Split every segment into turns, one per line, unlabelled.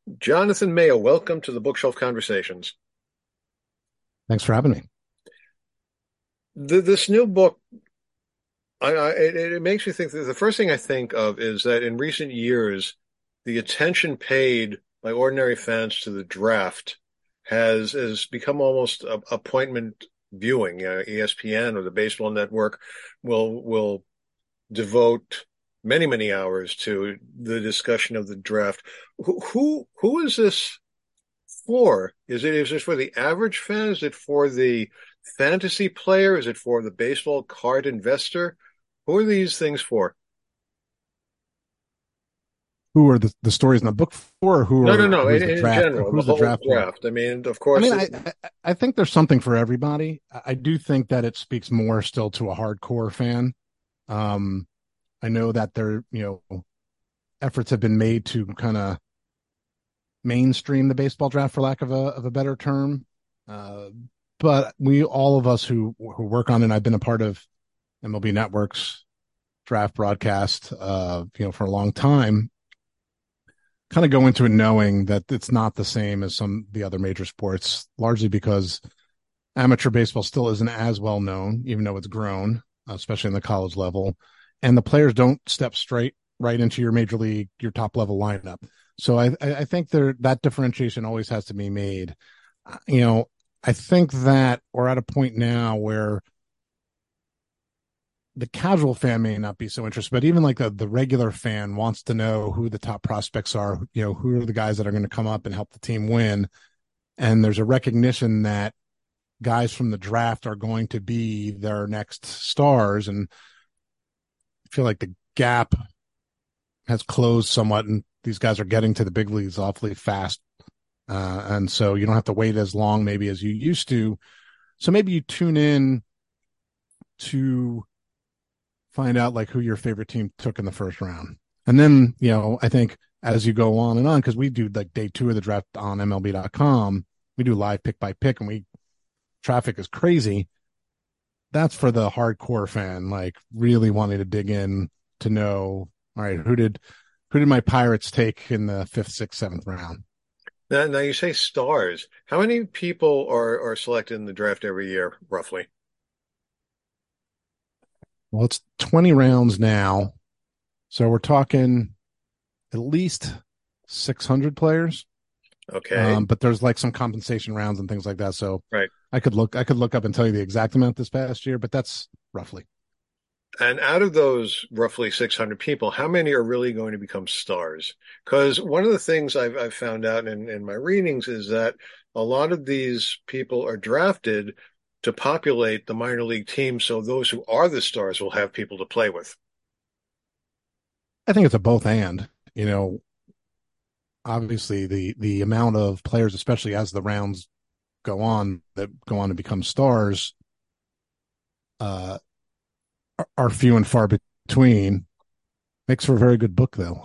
Jonathan Mayo, welcome to the Bookshelf Conversations.
Thanks for having me.
This new book, it makes me think that the first thing I think of is that in recent years, the attention paid by ordinary fans to the draft has become almost appointment viewing. ESPN or the Baseball Network will devote many hours to the discussion of the draft. Who is this for? Is this for the average fan? Is it for the fantasy player? Is it for the baseball card investor? Who are these things for?
Who are the stories in the book for, or
No, no, no.
who's the
In
draft?
general, the
Who's the
whole
draft for?
draft. I mean, of
I
course,
mean, I think there's something for everybody. I do think that it speaks more still to a hardcore fan. Um, I know that efforts have been made to kind of mainstream the baseball draft, for lack of a better term. Uh, but all of us who work on it, I've been a part of MLB Network's draft broadcast, for a long time, kind of go into it knowing that it's not the same as some of the other major sports, largely because amateur baseball still isn't as well known, even though it's grown, especially in the college level. And the players don't step straight right into your major league, your top level lineup. So I think that differentiation always has to be made. You know, I think that we're at a point now where the casual fan may not be so interested, but even like the regular fan wants to know who the top prospects are, who are the guys that are going to come up and help the team win. And there's a recognition that guys from the draft are going to be their next stars. And I feel like the gap has closed somewhat, and these guys are getting to the big leagues awfully fast. And so you don't have to wait as long maybe as you used to. So maybe you tune in to find out like who your favorite team took in the first round. And then, I think as you go on and on, because we do like day two of the draft on MLB.com, we do live pick by pick, and traffic is crazy. That's for the hardcore fan, like really wanting to dig in to know, all right, who did my Pirates take in the fifth, sixth, seventh round?
now you say stars. How many people are selected in the draft every year, roughly?
Well, it's 20 rounds now. So we're talking at least 600 players.
Okay,
But there's like some compensation rounds and things like that. So
right.
I could look up and tell you the exact amount this past year, but that's roughly.
And out of those roughly 600 people, how many are really going to become stars? Because one of the things I've found out in my readings is that a lot of these people are drafted to populate the minor league teams, so those who are the stars will have people to play with.
I think it's a both and, you know, obviously the amount of players, especially as the rounds that go on to become stars, uh, are few and far between. Makes for a very good book though.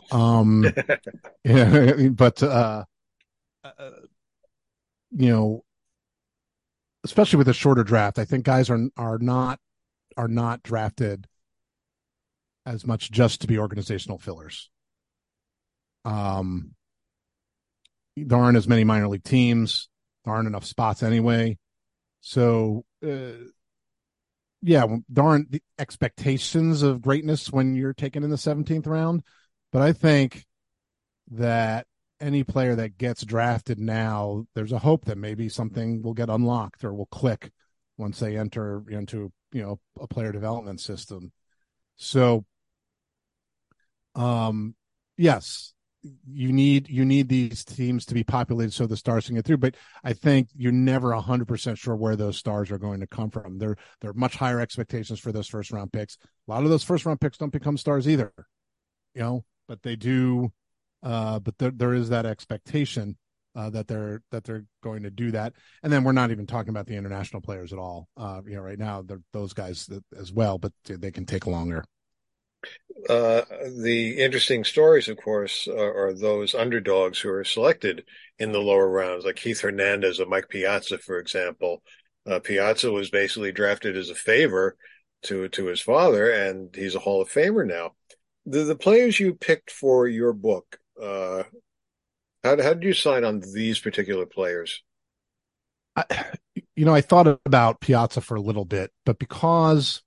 Yeah, but uh, you know, especially with a shorter draft, I think guys are not drafted as much just to be organizational fillers. Um, there aren't as many minor league teams. There aren't enough spots anyway. So, yeah, there aren't the expectations of greatness when you're taken in the 17th round. But I think that any player that gets drafted now, there's a hope that maybe something will get unlocked or will click once they enter into, a player development system. So, um, yes, you need these teams to be populated so the stars can get through. But I think you're never 100% sure where those stars are going to come from. There are much higher expectations for those first round picks. A lot of those first round picks don't become stars either, but they do. But there is that expectation that they're going to do that. And then we're not even talking about the international players at all. Right now those guys as well, but they can take longer.
Uh, the interesting stories, of course, are those underdogs who are selected in the lower rounds, like Keith Hernandez or Mike Piazza, for example. Piazza was basically drafted as a favor to his father, and he's a Hall of Famer now. The players you picked for your book, How did you decide on these particular players?
I, I thought about Piazza for a little bit, but because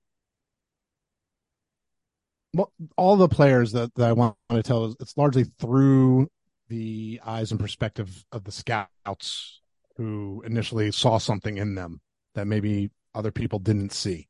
well, all the players that I want to tell is it's largely through the eyes and perspective of the scouts who initially saw something in them that maybe other people didn't see.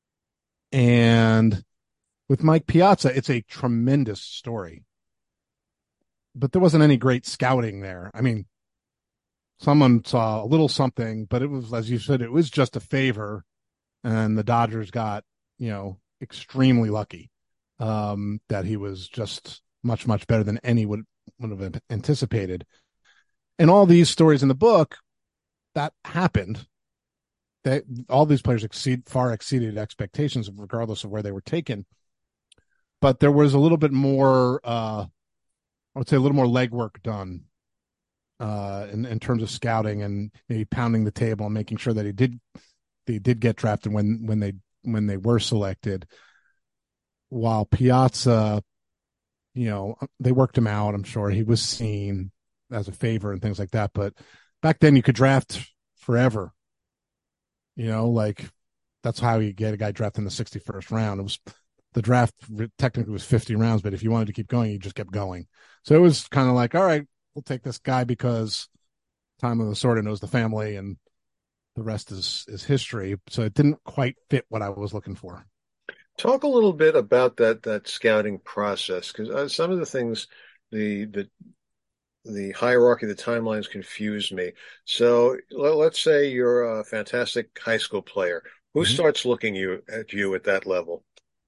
And with Mike Piazza, it's a tremendous story, but there wasn't any great scouting there. I mean, someone saw a little something, but it was, as you said, it was just a favor, and the Dodgers got, extremely lucky that he was just much, much better than any would have anticipated. And all these stories in the book that happened, that all these players far exceeded expectations, regardless of where they were taken. But there was a little bit more, I would say, a little more legwork done in terms of scouting and maybe pounding the table and making sure that they did get drafted when they were selected. While Piazza, they worked him out. I'm sure he was seen as a favor and things like that. But back then, you could draft forever. Like that's how you get a guy drafted in the 61st round. It was the draft technically was 50 rounds, but if you wanted to keep going, you just kept going. So it was kind of like, all right, we'll take this guy because Time of the Sword knows the family, and the rest is history. So it didn't quite fit what I was looking for.
Talk a little bit about that scouting process, because some of the things, the the hierarchy, the timelines confuse me. So let's say you're a fantastic high school player. Who
Mm-hmm.
starts looking at you at that level?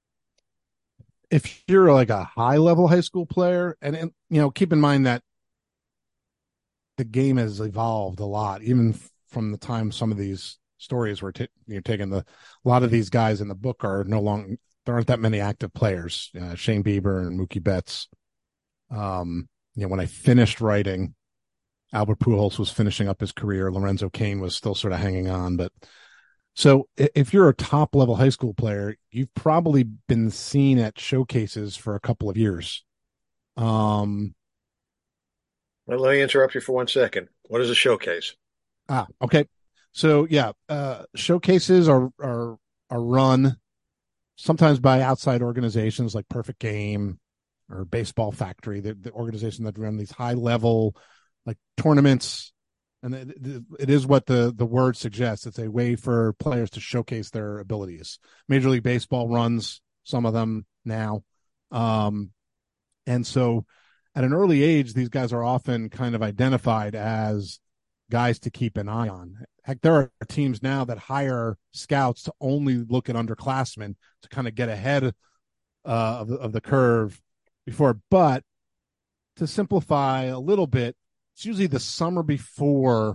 If you're like a high level high school player, and keep in mind that the game has evolved a lot, even from the time some of these stories were taken. A lot of these guys in the book are no longer. There aren't that many active players. Shane Bieber and Mookie Betts. When I finished writing, Albert Pujols was finishing up his career. Lorenzo Cain was still sort of hanging on. But so if you're a top level high school player, you've probably been seen at showcases for a couple of years.
Let me interrupt you for 1 second. What is a showcase?
Okay. So yeah, showcases are run sometimes by outside organizations like Perfect Game or Baseball Factory, the organization that run these high level like tournaments. And it is what the word suggests. It's a way for players to showcase their abilities. Major League Baseball runs some of them now. And so at an early age, these guys are often kind of identified as guys to keep an eye on. Heck, there are teams now that hire scouts to only look at underclassmen to kind of get ahead of the curve before. But to simplify a little bit, it's usually the summer before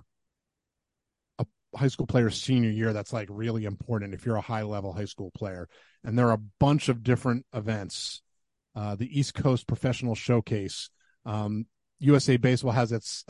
a high school player's senior year that's like really important if you're a high level high school player. And there are a bunch of different events. The East Coast Professional Showcase. USA Baseball has its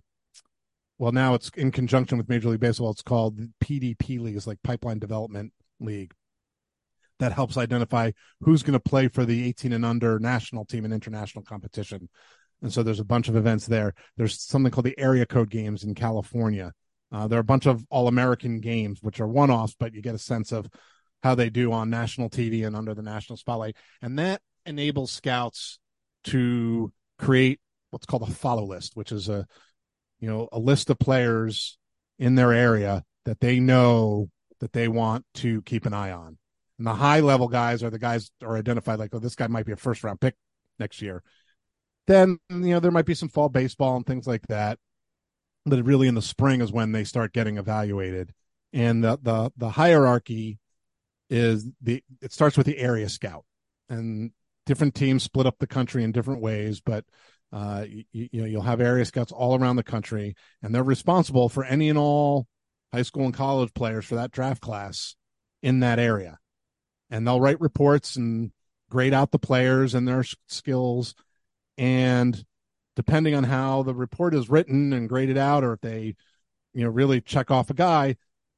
now it's in conjunction with Major League Baseball. It's called PDP League. It's like Pipeline Development League. That helps identify who's going to play for the 18 and under national team in international competition. And so there's a bunch of events there. There's something called the Area Code Games in California. There are a bunch of All-American games, which are one-offs, but you get a sense of how they do on national TV and under the national spotlight. And that enables scouts to create what's called a follow list, which is a list of players in their area that they know that they want to keep an eye on. And the high level guys are the guys that are identified like, oh, this guy might be a first round pick next year. Then, there might be some fall baseball and things like that. But really in the spring is when they start getting evaluated. And the hierarchy is it starts with the area scout, and different teams split up the country in different ways, but you'll have area scouts all around the country, and they're responsible for any and all high school and college players for that draft class in that area. And they'll write reports and grade out the players and their skills. And depending on how the report is written and graded out, or if they, really check off a guy,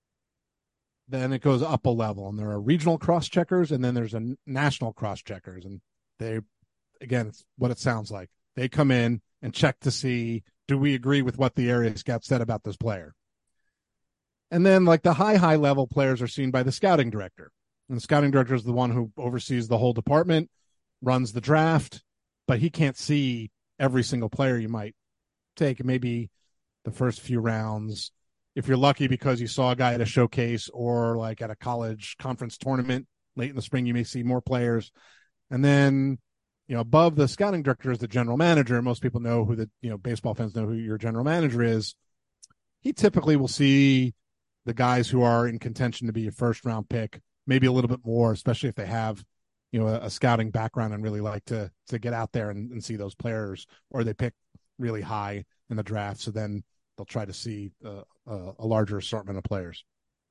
then it goes up a level. And there are regional cross checkers, and then there's a national cross checkers. And again, it's what it sounds like. They come in and check to see do we agree with what the area scout said about this player? And then like the high level players are seen by the scouting director. And the scouting director is the one who oversees the whole department, runs the draft, but he can't see every single player you might take. Maybe the first few rounds, if you're lucky because you saw a guy at a showcase or like at a college conference tournament late in the spring, you may see more players. And then, above the scouting director is the general manager. Most people know who baseball fans know who your general manager is. He typically will see the guys who are in contention to be a first round pick, maybe a little bit more, especially if they have, a scouting background and really like to get out there and see those players, or they pick really high in the draft. So then they'll try to see a larger assortment of players.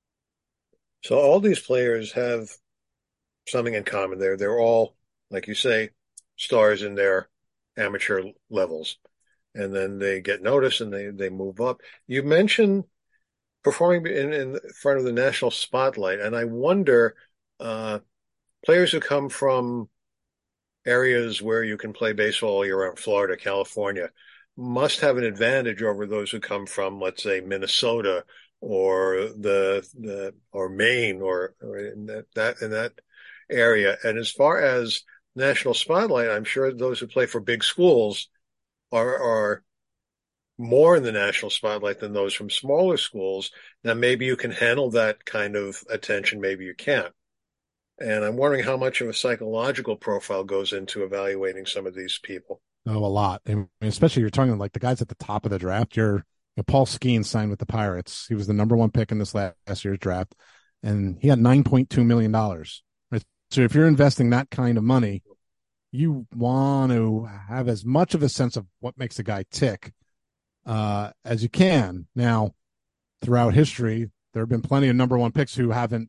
So all these players have something in common. They're all, like you say, stars in their amateur levels, and then they get noticed and they move up. You mentioned performing in front of the national spotlight, and I wonder, players who come from areas where you can play baseball all year round, Florida, California, must have an advantage over those who come from, let's say, Minnesota or or Maine or in that area. And as far as national spotlight, I'm sure those who play for big schools are more in the national spotlight than those from smaller schools. Now, maybe you can handle that kind of attention, maybe you can't. And I'm wondering how much of a psychological profile goes into evaluating some of these people.
Oh, a lot. And especially you're talking like the guys at the top of the draft. Paul Skeens signed with the Pirates. He was the number one pick in this last year's draft, and he had $9.2 million. Right? So if you're investing that kind of money, you want to have as much of a sense of what makes a guy tick as you can. Now, throughout history, there have been plenty of number one picks who haven't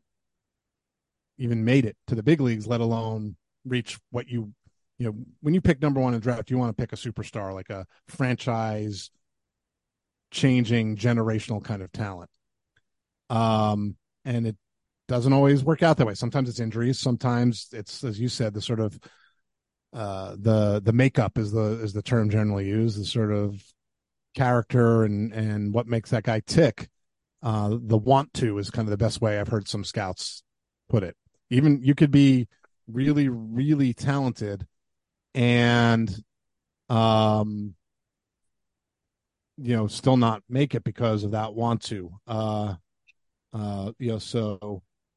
even made it to the big leagues, let alone reach what when you pick number one in draft, you want to pick a superstar, like a franchise changing generational kind of talent. And it doesn't always work out that way. Sometimes it's injuries. Sometimes it's, as you said, the sort of the makeup is the term generally used, the sort of character and what makes that guy tick. The want to is kind of the best way I've heard some scouts put it. Even you could be really, really talented and, still not make it because of that want to, so,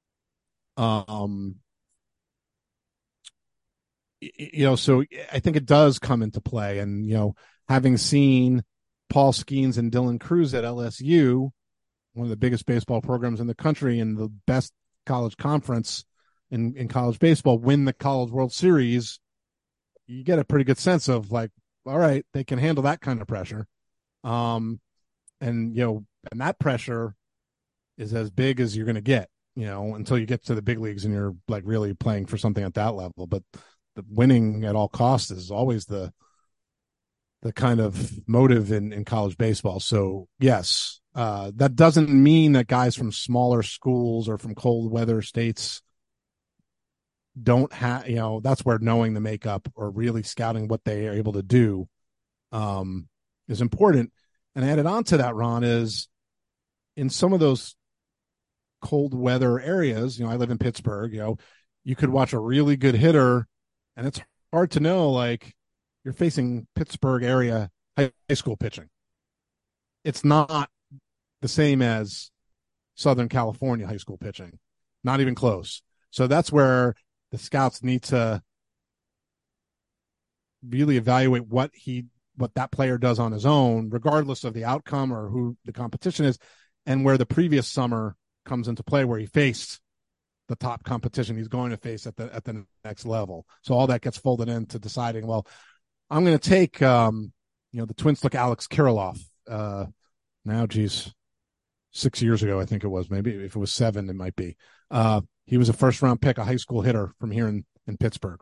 so I think it does come into play. And, having seen Paul Skeens and Dylan Cruz at LSU, one of the biggest baseball programs in the country and the best college conference in college baseball, win the College World Series, you get a pretty good sense of like, all right, they can handle that kind of pressure. And that pressure is as big as you're going to get, until you get to the big leagues and you're like really playing for something at that level. But the winning at all costs is always the kind of motive in college baseball. So yes, that doesn't mean that guys from smaller schools or from cold weather states don't have, that's where knowing the makeup or really scouting what they are able to do is important. And added on to that, Ron, is in some of those cold weather areas, I live in Pittsburgh, you could watch a really good hitter and it's hard to know, like you're facing Pittsburgh area high school pitching. It's not the same as Southern California high school pitching, not even close. So that's where the scouts need to really evaluate what that player does on his own, regardless of the outcome or who the competition is, and where the previous summer comes into play, where he faced the top competition he's going to face at the next level. So all that gets folded into deciding, well, I'm going to take, the Twins took Alex Kirilloff. Now, 6 years ago, I think it was. Maybe if it was 7, it might be. He was a first-round pick, a high school hitter from here in Pittsburgh,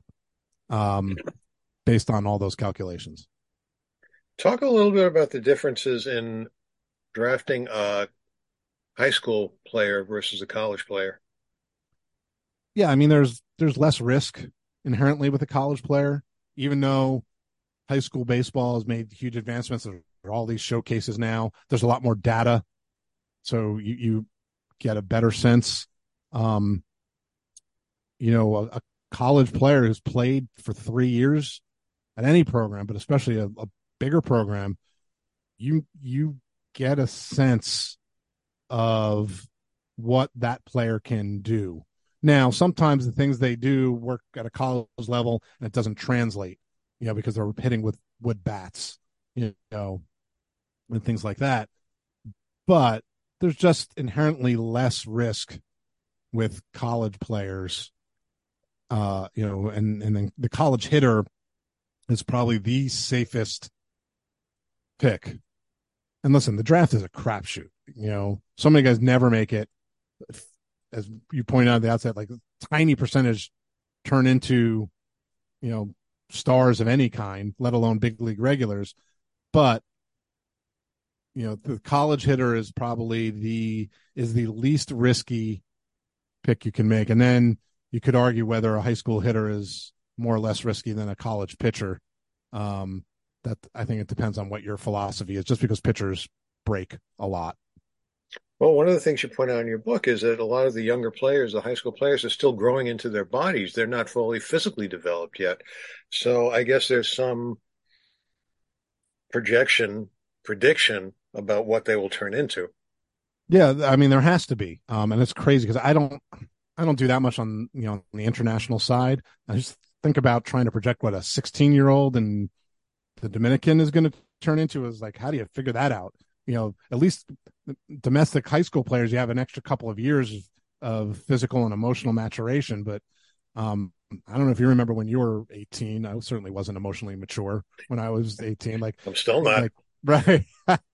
based on all those calculations.
Talk a little bit about the differences in drafting a high school player versus a college player.
Yeah, I mean, there's less risk inherently with a college player, even though high school baseball has made huge advancements. There's are all these showcases now. There's a lot more data, so you get a better sense. Um, a college player who's played for 3 years at any program, but especially a bigger program, you get a sense of what that player can do. Now, sometimes the things they do work at a college level and it doesn't translate, because they're hitting with wood bats, and things like that. But there's just inherently less risk with college players, and then the college hitter is probably the safest pick. And listen, the draft is a crapshoot. So many guys never make it. As you pointed out at the outset, like tiny percentage turn into, stars of any kind, let alone big league regulars. But, the college hitter is probably the least risky pick you can make. And then you could argue whether a high school hitter is more or less risky than a college pitcher. That I think it depends on what your philosophy is, just because pitchers break a lot.
Well, one of the things you point out in your book is that a lot of the younger players, the high school players, are still growing into their bodies. They're not fully physically developed yet. So I guess there's some prediction about what they will turn into.
Yeah, I mean there has to be, and it's crazy because I don't do that much on on the international side. I just think about trying to project what a 16-year-old in the Dominican is going to turn into. Is like, how do you figure that out? At least domestic high school players, you have an extra couple of years of physical and emotional maturation. But I don't know if you remember when you were 18. I certainly wasn't emotionally mature when I was 18. Like,
I'm still not.
Like, right.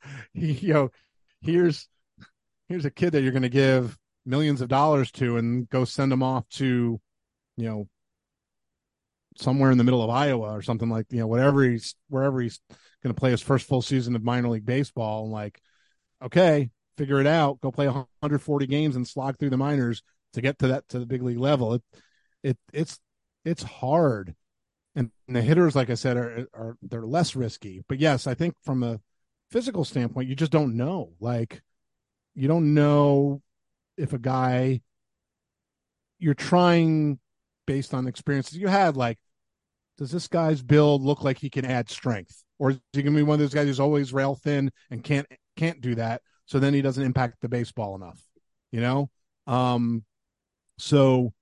Here's a kid that you're going to give millions of dollars to and go send him off to, somewhere in the middle of Iowa or something, like, wherever he's going to play his first full season of minor league baseball. And like, okay, figure it out. Go play 140 games and slog through the minors to get to the big league level. It's hard. And the hitters, like I said, are they're less risky. But yes, I think from a physical standpoint, you just don't know. Like, you don't know if a guy you're trying based on experiences you had, like, does this guy's build look like he can add strength? Or is he going to be one of those guys who's always rail thin and can't do that? So then he doesn't impact the baseball enough, So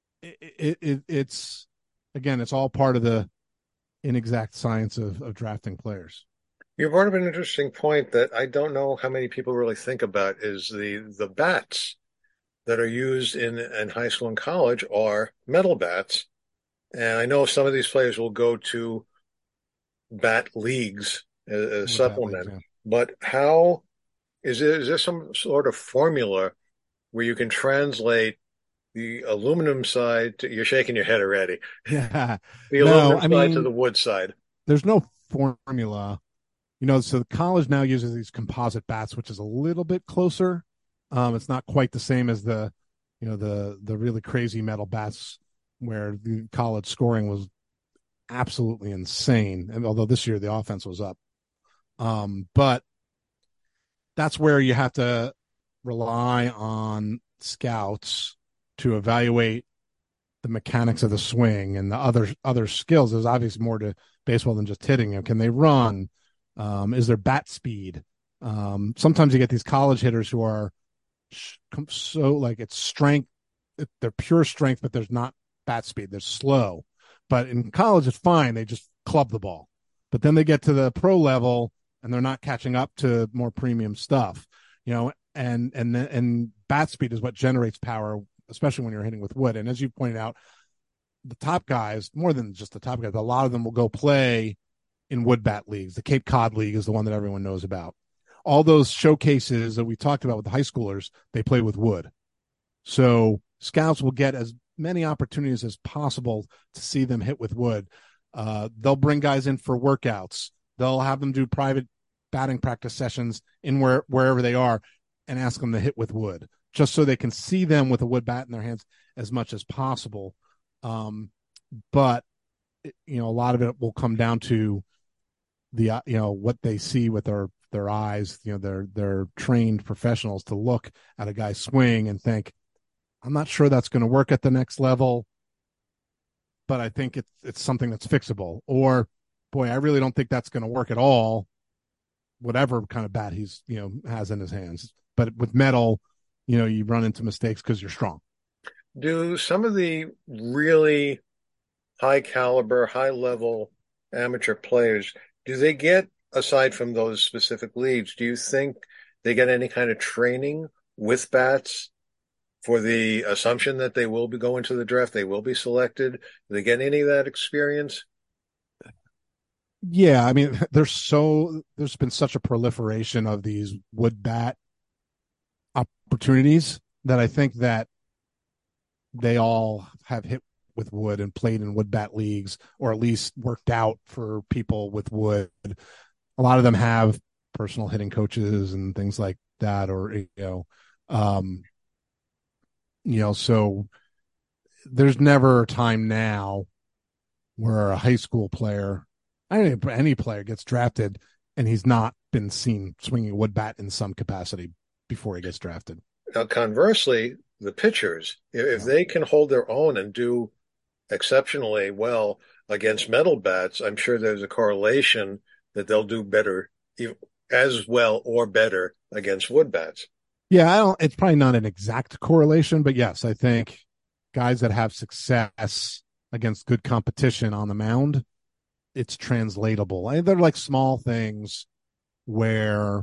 it's, again, it's all part of the inexact science of drafting players.
You brought up an interesting point that I don't know how many people really think about is the bats that are used in high school and college are metal bats. And I know some of these players will go to bat leagues as a supplement,
Yeah.
but how is there some sort of formula where you can translate the aluminum side to, you're shaking your head already,
Yeah.
the
No,
aluminum
I
side to
mean,
the wood side?
there's no formula, so the college now uses these composite bats, which is a little bit closer. It's not quite the same as the really crazy metal bats where the college scoring was absolutely insane. And although this year the offense was up, but that's where you have to rely on scouts to evaluate the mechanics of the swing and the other skills. There's obviously more to baseball than just hitting. Can they run? Is there bat speed? Sometimes you get these college hitters who are so, like, it's strength, they're pure strength, but there's not bat speed. They're slow. But in college, it's fine. They just club the ball. But then they get to the pro level and they're not catching up to more premium stuff, and bat speed is what generates power, especially when you're hitting with wood. And as you pointed out, the top guys, more than just the top guys, a lot of them will go play in wood bat leagues. The Cape Cod League is the one that everyone knows about. All those showcases that we talked about with the high schoolers, they play with wood. So scouts will get as many opportunities as possible to see them hit with wood. They'll bring guys in for workouts. They'll have them do private batting practice sessions in wherever they are and ask them to hit with wood, just so they can see them with a wood bat in their hands as much as possible. But a lot of it will come down to what they see with their eyes. They're trained professionals to look at a guy's swing and think, I'm not sure that's going to work at the next level, but I think it's something that's fixable. Or, boy, I really don't think that's going to work at all, whatever kind of bat he's has in his hands. But with metal, you run into mistakes because you're strong.
Do some of the really high caliber, high level amateur players, do they get, aside from those specific leagues, do you think they get any kind of training with bats for the assumption that they will be going to the draft, they will be selected? Do they get any of that experience?
Yeah, I mean, there's been such a proliferation of these wood bat opportunities that I think that they all have hit with wood and played in wood bat leagues, or at least worked out for people with wood. A lot of them have personal hitting coaches and things like that, or um, so there's never a time now where a high school player, I don't know, any player gets drafted and he's not been seen swinging a wood bat in some capacity before he gets drafted.
Now, conversely, the pitchers, if
Yeah.
they can hold their own and do exceptionally well against metal bats, I'm sure there's a correlation that they'll do better, as well or better against wood bats.
Yeah, I don't. It's probably not an exact correlation, but yes, I think guys that have success against good competition on the mound, it's translatable. They're like small things where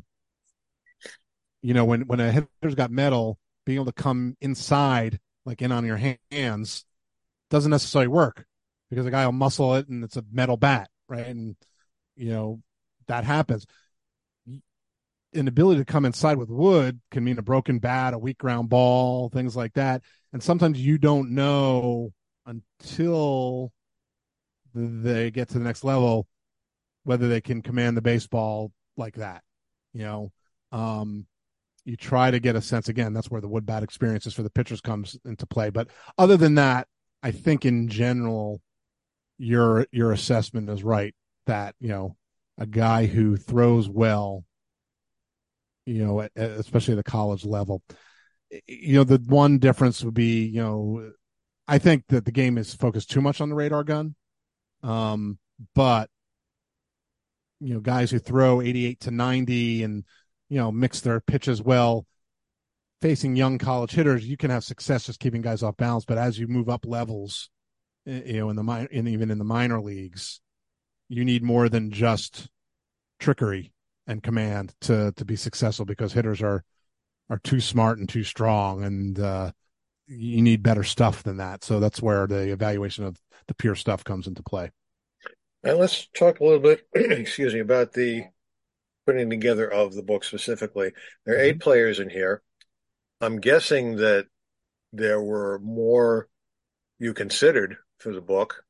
when a hitter's got metal, being able to come inside, like in on your hands, doesn't necessarily work because the guy will muscle it and it's a metal bat, right? And you know that happens. An ability to come inside with wood can mean a broken bat, a weak ground ball, things like that. And sometimes you don't know until they get to the next level whether they can command the baseball like that. You know, you try to get a sense. Again, that's where the wood bat experiences for the pitchers comes into play. But other than that, I think in general, your assessment is right. That a guy who throws well, especially at the college level. The one difference would be, I think that the game is focused too much on the radar gun. But guys who throw 88 to 90 and, mix their pitches well, facing young college hitters, you can have success just keeping guys off balance. But as you move up levels, even in the minor leagues, you need more than just trickery and command to be successful, because hitters are too smart and too strong, and you need better stuff than that. So that's where the evaluation of the pure stuff comes into play.
And let's talk a little bit, excuse me, about the putting together of the book specifically. There are 8 players in here. I'm guessing that there were more you considered for the book.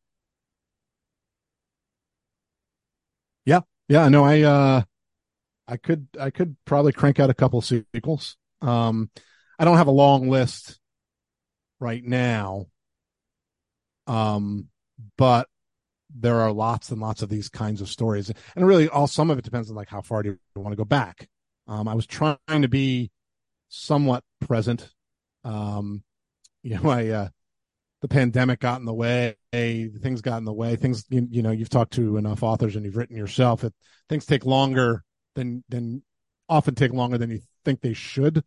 Yeah. Yeah. No, I could probably crank out a couple sequels. I don't have a long list right now. But there are lots and lots of these kinds of stories, and really some of it depends on like how far do you want to go back. I was trying to be somewhat present. The pandemic got in the way, things got in the way, things, you've talked to enough authors and you've written yourself, things take longer than often take longer than you think they should.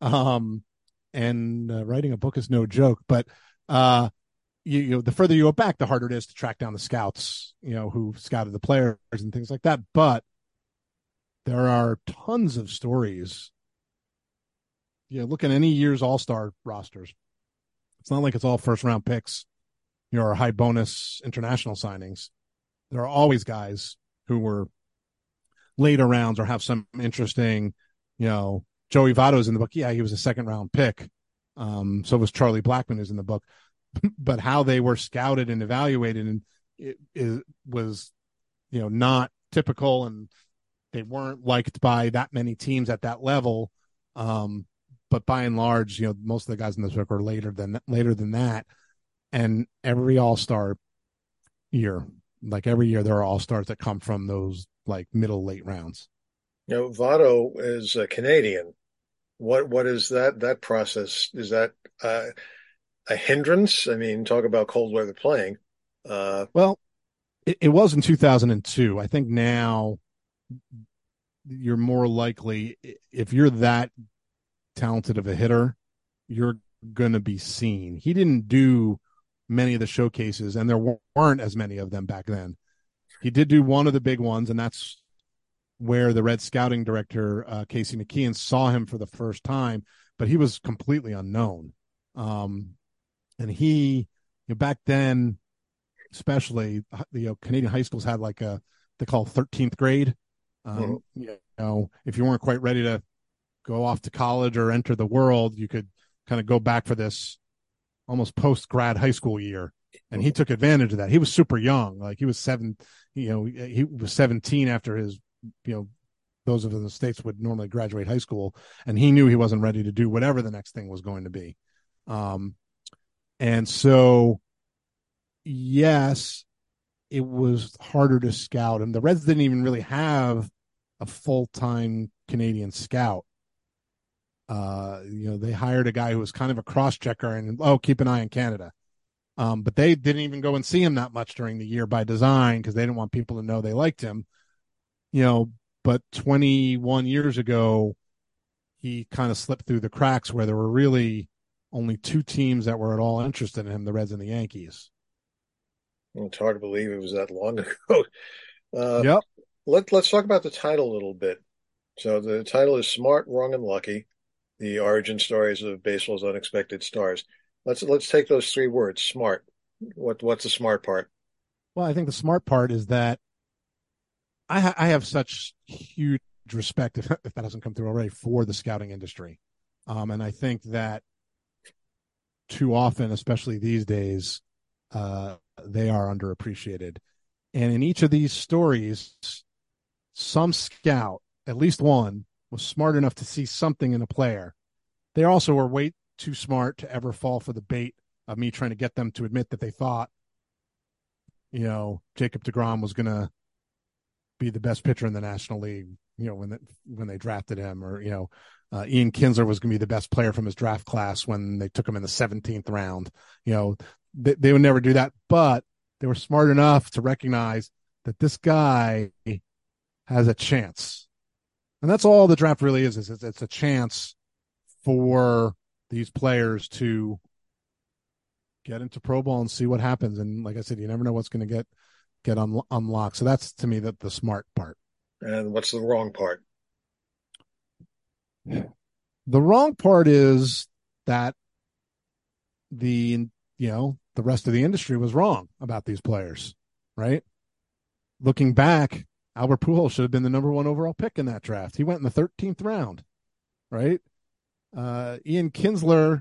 And writing a book is no joke, but the further you go back, the harder it is to track down the scouts, who scouted the players and things like that. But there are tons of stories. Look at any year's all-star rosters. It's not like it's all first-round picks, or high bonus international signings. There are always guys who were later rounds or have some interesting, Joey Votto's in the book. Yeah, he was a second-round pick. So was Charlie Blackmon, who's in the book. But how they were scouted and evaluated, and it was, not typical, and they weren't liked by that many teams at that level. But by and large, most of the guys in this book are later than that. And every all-star year, like every year, there are all-stars that come from those like middle late rounds.
Votto is Canadian. What is that process? Is that uh, a hindrance? I mean, talk about cold weather playing. Uh,
Well, it was in 2002. I think now you're more likely, if you're that talented of a hitter, you're going to be seen. He didn't do many of the showcases, and there weren't as many of them back then. He did do one of the big ones, and that's where the Red scouting director, Casey McKeon, saw him for the first time, but he was completely unknown. And he, back then, especially, Canadian high schools had like they call 13th grade.
mhm.
If you weren't quite ready to go off to college or enter the world, you could kind of go back for this almost post grad high school year. And he took advantage of that. He was super young. Like he was he was 17 after his, those of the States would normally graduate high school. And he knew he wasn't ready to do whatever the next thing was going to be. And so, yes, it was harder to scout. And the Reds didn't even really have a full-time Canadian scout. They hired a guy who was kind of a cross-checker and, keep an eye on Canada. But they didn't even go and see him that much during the year by design because they didn't want people to know they liked him. But 21 years ago, he kind of slipped through the cracks where there were really only two teams that were at all interested in him, the Reds and the Yankees.
It's hard to believe it was that long ago. Uh,
Yep.
let's talk about the title a little bit. So the title is Smart, Wrong, and Lucky: The Origin Stories of Baseball's Unexpected Stars. Let's take those three words. Smart. What's the smart part?
Well, I think the smart part is that I have such huge respect, if that hasn't come through already, for the scouting industry. And I think that too often, especially these days, they are underappreciated. And in each of these stories, some scout, at least one, was smart enough to see something in a player. They also were way too smart to ever fall for the bait of me trying to get them to admit that they thought, Jacob deGrom was going to be the best pitcher in the National League, when they drafted him, or, Ian Kinsler was going to be the best player from his draft class when they took him in the 17th round. They would never do that, but they were smart enough to recognize that this guy has a chance. And that's all the draft really is it's a chance for these players to get into pro ball and see what happens. And like I said, you never know what's going to get unlocked. So that's, to me, the smart part.
And what's the wrong part?
The wrong part is that the rest of the industry was wrong about these players, right? Looking back, Albert Pujols should have been the number one overall pick in that draft. He went in the 13th round, right? Ian Kinsler,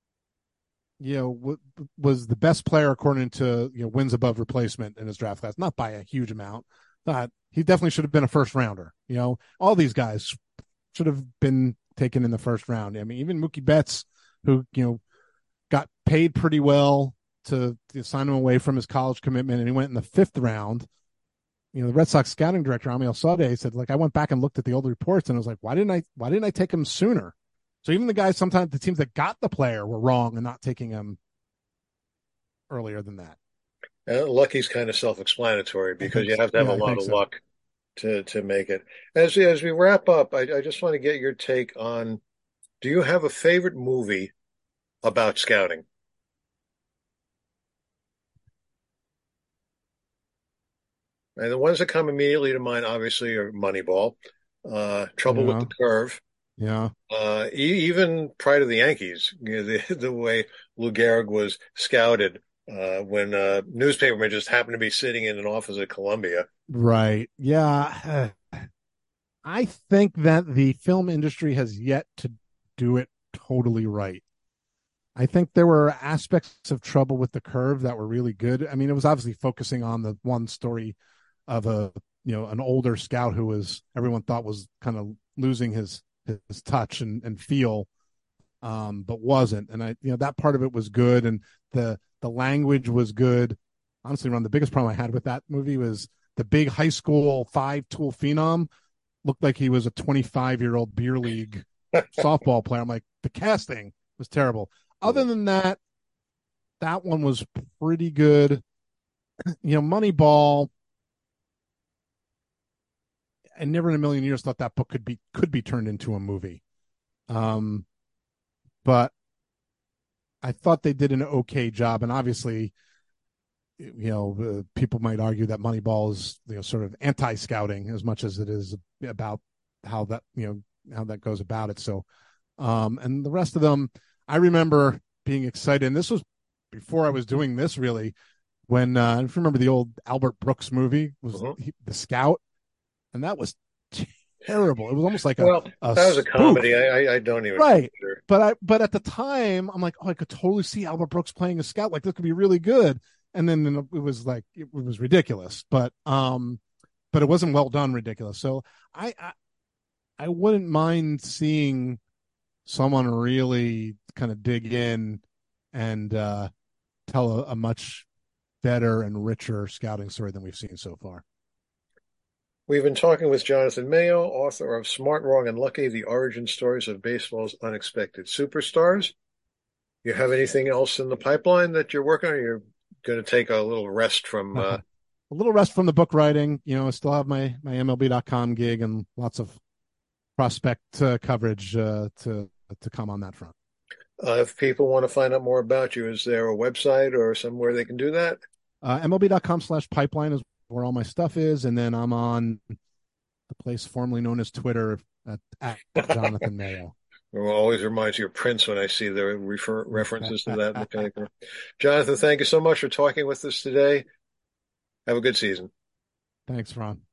was the best player according to wins above replacement in his draft class, not by a huge amount. But he definitely should have been a first rounder. All these guys should have been taken in the first round. I mean, even Mookie Betts, who got paid pretty well to sign him away from his college commitment, and he went in the 5th round. The Red Sox scouting director Amiel Sade said, I went back and looked at the old reports, and I was like, why didn't I take him sooner? So even the guys, sometimes the teams that got the player were wrong in not taking him earlier than that.
Lucky's kind of self-explanatory because you have to have a lot of luck to make it. As we wrap up, I just want to get your take on: do you have a favorite movie about scouting? And the ones that come immediately to mind, obviously, are Moneyball, Trouble with the Curve.
Yeah.
Even Pride of the Yankees, the way Lou Gehrig was scouted when newspapermen just happened to be sitting in an office at Columbia.
Right. Yeah. I think that the film industry has yet to do it totally right. I think there were aspects of Trouble with the Curve that were really good. I mean, it was obviously focusing on the one story of an older scout who everyone thought was kind of losing his touch and feel, but wasn't. And that part of it was good. And the language was good. Honestly, Ron, the biggest problem I had with that movie was the big high school 5-tool phenom looked like he was a 25-year-old beer league softball player. I'm like, the casting was terrible. Other than that, that one was pretty good. Moneyball. I never in a million years thought that book could be turned into a movie. But I thought they did an okay job, and obviously, people might argue that Moneyball is sort of anti-scouting as much as it is about how that goes about it. So, and the rest of them, I remember being excited, and this was before I was doing this really. When if you remember the old Albert Brooks movie was The Scout, and that was terrible. It was almost like
Well,
a
that was a
spoof.
comedy. I don't even
Right.
consider.
But at the time, I'm like, oh, I could totally see Albert Brooks playing a scout. Like this could be really good. And then it was like it was ridiculous. But it wasn't well done ridiculous. So I wouldn't mind seeing someone really kind of dig in and tell a much better and richer scouting story than we've seen so far.
We've been talking with Jonathan Mayo, author of Smart, Wrong, and Lucky, The Origin Stories of Baseball's Unexpected Superstars. You have anything else in the pipeline that you're working on? Or you're going to take a little rest from
A little rest from the book writing. I still have my MLB.com gig and lots of prospect coverage to come on that front.
if people want to find out more about you, is there a website or somewhere they can do that?
MLB.com/pipeline is where all my stuff is. And then I'm on the place formerly known as Twitter at Jonathan Mayo.
It always reminds you of Prince when I see the references to that in the paper. Jonathan, thank you so much for talking with us today. Have a good season.
Thanks, Ron.